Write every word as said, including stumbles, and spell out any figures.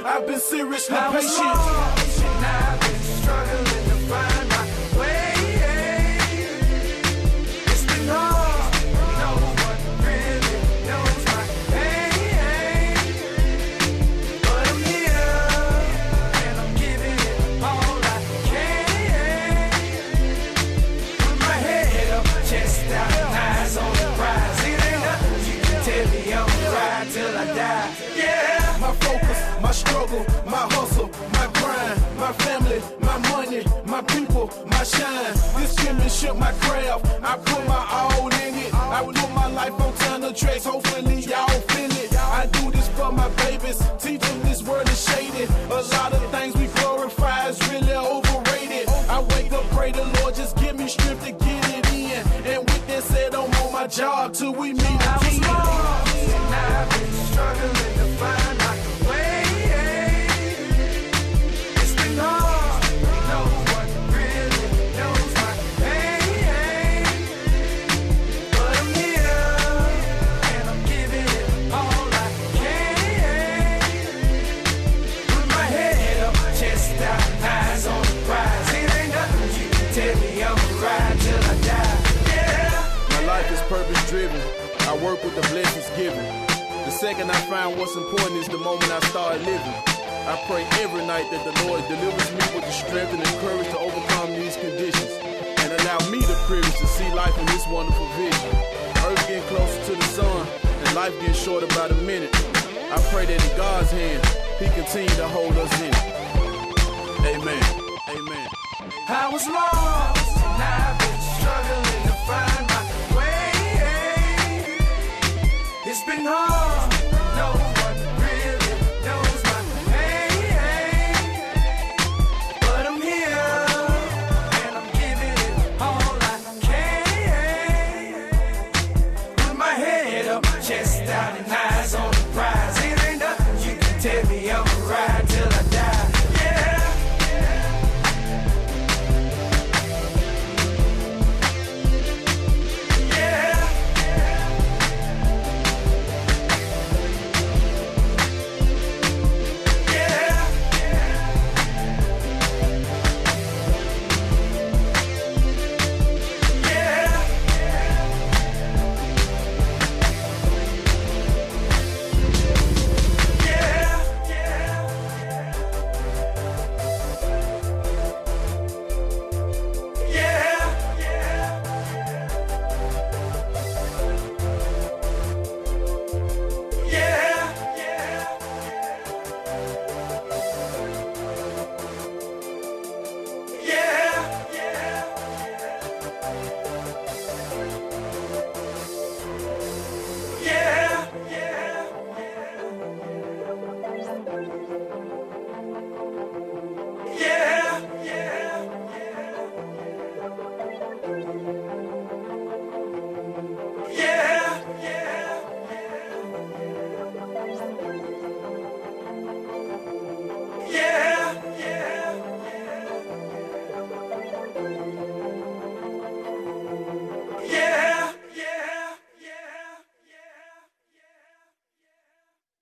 I've been seriously I was patient. lost, and I've been struggling to find my way. It's been hard, no one really knows my pain. But I'm here, and I'm giving it all I can. With my head up, chest out, and eyes on the prize. It ain't nothing you can tell me I'm right till I die. Yeah. My focus, my struggle, my hustle, my grind, my family, my money, my people, my shine. This championship, my craft, I put my all in it. I put my life on ton of tracks, hopefully y'all feel it. I do this for my babies, teach them this world is shaded. A lot of things we glorify is really overrated. I wake up, pray the Lord, just give me strength to get it in. And with that said, I'm on my job till we meet again. I was lost, and I've been struggling to find my way. It's been hard, no one really knows my pain. But I'm here, and I'm giving it all I can. With my head up, chest out, eyes on the prize. It ain't nothing you can tell me I'm right till I die. Yeah. My life is purpose driven. I work with the blessings given. The second I find what's important is the moment I start living. I pray every night that the Lord delivers me with the strength and the courage to overcome these conditions and allow me the privilege to see life in this wonderful vision. Earth getting closer to the sun and life getting shorter by the minute. I pray that in God's hand, He continue to hold us in it. Amen. Amen. I was lost, and I've been struggling to find my way. It's been hard, no one really knows my pain. But I'm here, and I'm giving it all I can. With my head up, chest out, and I